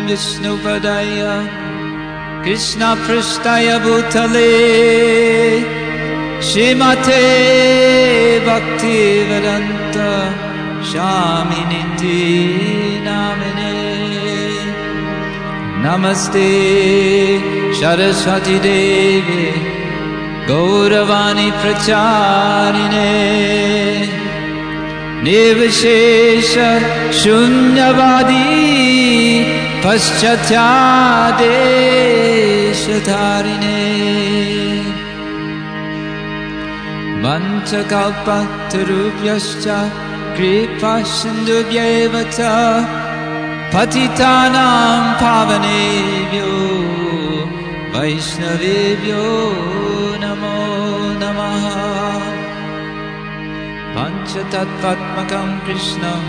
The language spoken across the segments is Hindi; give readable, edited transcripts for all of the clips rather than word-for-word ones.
विष्णुपदाय कृष्णपृष्ठाय भूतले श्रीमते भक्तिवेदान्त स्वामिनिति नामिने नमस्ते सरस्वती देवी गौरवाणी प्रचारिणे निर्विशेष शून्यवादी पश्चात्यादेशधारिणे वंशकल्पतरुभ्यश्च कृपासिन्धुभ्यैव च पतितानां पावनेभ्यो वैष्णवेभ्यो नमो नमः पञ्चतत्त्वात्मकं कृष्णं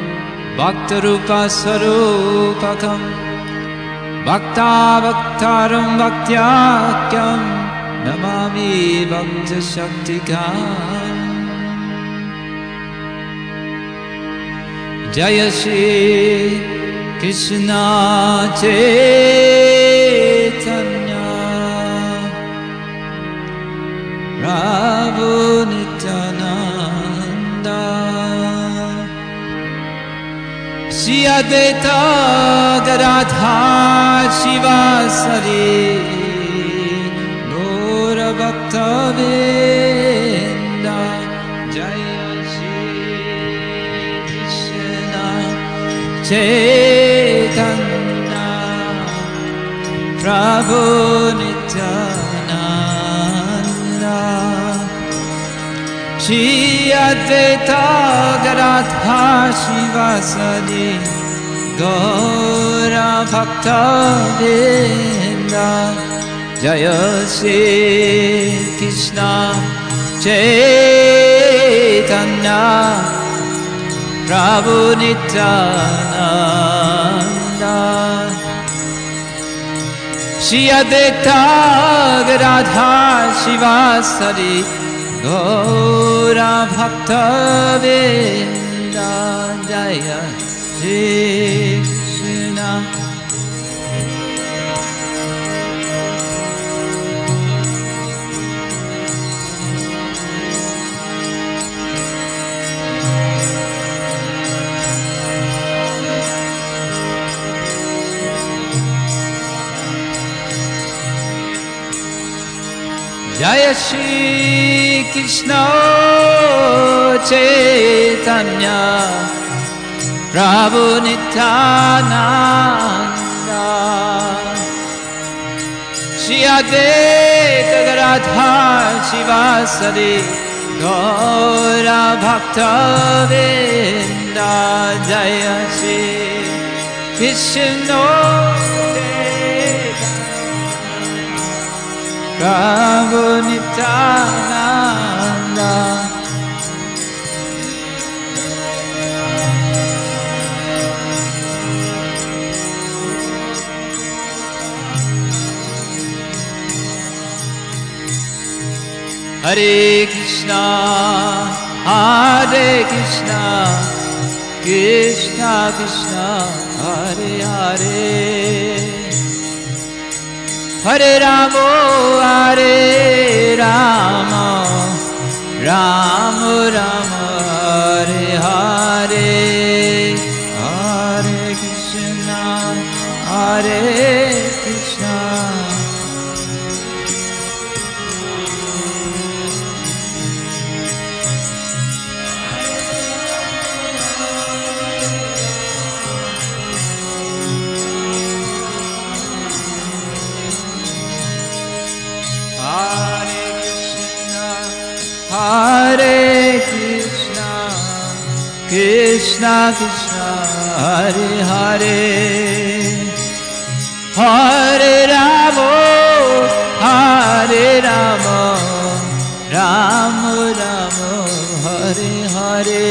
भक्तरूपस्वरूपकं भक्तावतारं भक्त्याख्यं नमामि भक्तशक्तिकाम् जय श्री कृष्ण चैतन्य प्रभु नित्यानंद श्री अद्वैत गदाधर शिवासादि गौर भक्तवृंद जय चैतन्य प्रभु नित्यानंद श्री अद्वैत गदाधर शिवासादि गौर भक्तवृंद जय श्री कृष्ण चैतन्य प्रभु नित्यानंद श्री अद्वैत गदाधर शिवासादि गौर भक्तवृंद जय श्री कृष्ण जय श्री कृष्ण चैतन्य प्रभु नित्यानंद श्री अद्वैत गदाधर शिवासादि गौर भक्तवृंद जय श्री कृष्ण प्रभु नित्यानंद हरे Krishna Krishna Krishna Hare Hare Hare Ram Ram Ram Hare Hare Hare Krishna Hare Krishna, Krishna Krishna, Hare Hare, Hare Rama, Rama Rama, Hare Hare.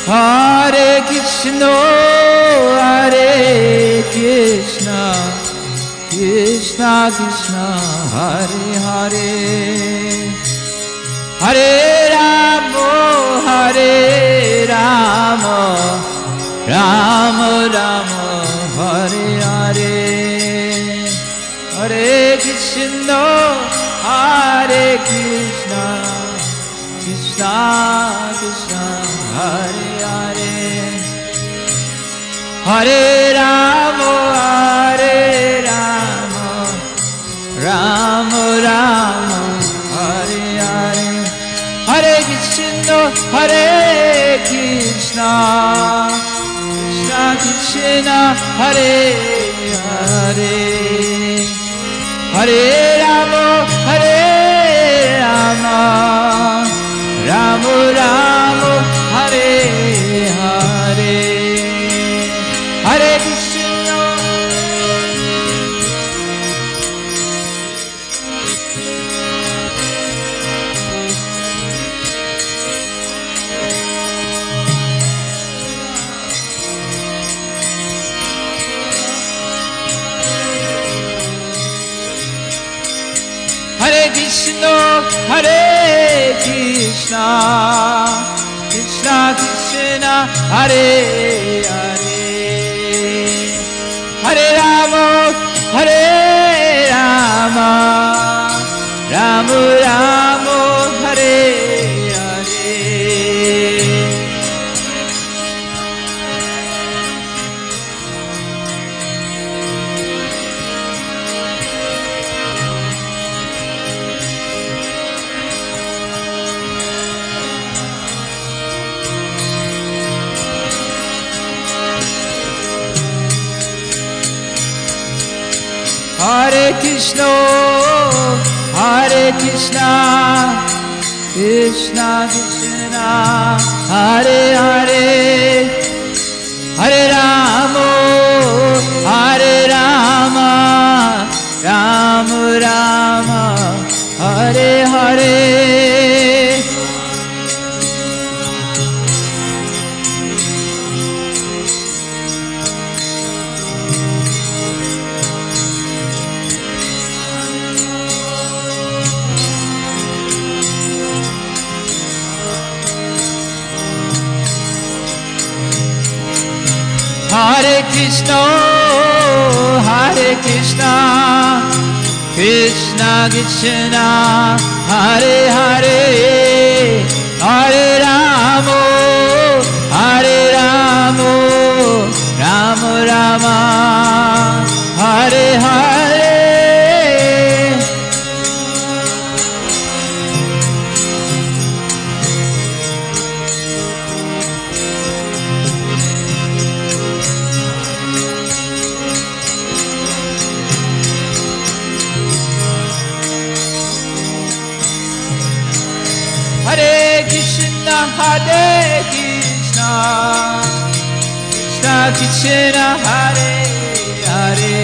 Hare Krishna, Hare Krishna, Krishna Krishna, Hare Hare, Hare Rama, Hare Rama, Rama Rama, Hare Hare, Hare Krishna, Hare Krishna, Krishna Krishna, Hare Hare, Hare Rama, Hare Rama, Rama Rama, Hare Hare, Hare Krishna, Hare Krishna, Krishna Krishna, Hare Hare, Hare Rama, Hare Rama, Rama Rama, Hare Hare, Hare Krishna. Hare Krishna, Hare Krishna, Krishna Krishna, Hare Hare, Hare Rama, Hare Rama, Rama Rama, Hare Hare, Hare Krishna, Hare Krishna, Krishna Krishna, Hare Hare, Hare Rama, Hare Rama, Rama Rama, Hare Hare, Hare Krishna, Hare Krishna, Krishna Krishna, Hare Hare, Hare Rama, Hare Rama, Rama Rama, Hare Hare, Hare Krishna, Hare Krishna, Krishna Krishna, Hare Hare,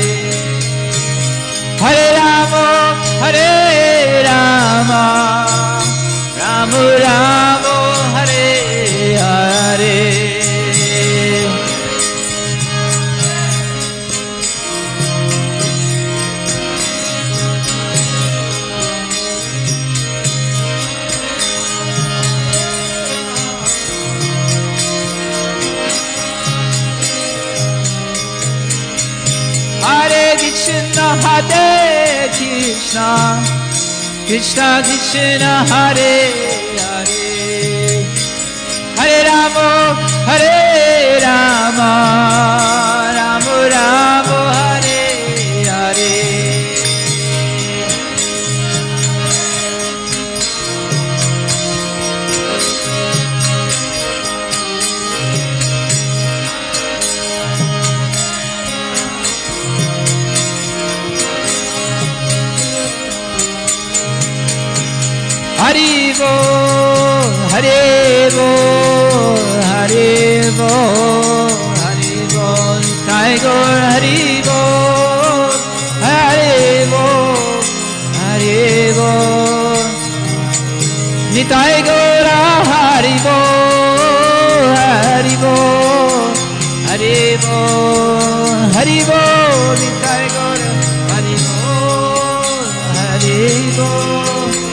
Hare Rama, Hare Rama, Rama Rama, Hare Hare, Hare Krishna, Hare Krishna, Krishna Krishna, Hare Hare, Hare Rama, Hare Rama, Rama Rama, Hare Hare, Haribo, Haribo, Haribo, Haribo, Tiger, Haribo, Haribo, Haribo, Nitai Gora, Haribo, Hari Bol, Nitai Gaur, Hari Bol, Hari Bol.